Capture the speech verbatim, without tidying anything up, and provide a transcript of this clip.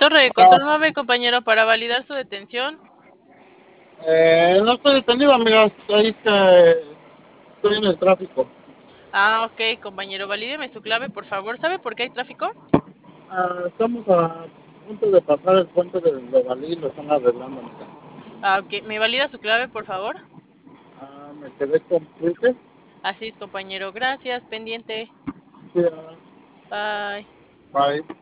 Torre de Ah, control nueve, compañero, para validar su detención. eh, no estoy detenido, amigas. Ahí es que estoy en el tráfico. Ah, ok, compañero, valídeme su clave, por favor. ¿Sabe por qué hay tráfico? Ah, estamos a punto de pasar el puente del Legalí y lo están arreglando, amiga. Ah, ok, ¿me valida su clave, por favor? Ah, me quedé con Twitter. Así es, compañero. Gracias, pendiente. Sí, ah, Bye. bye.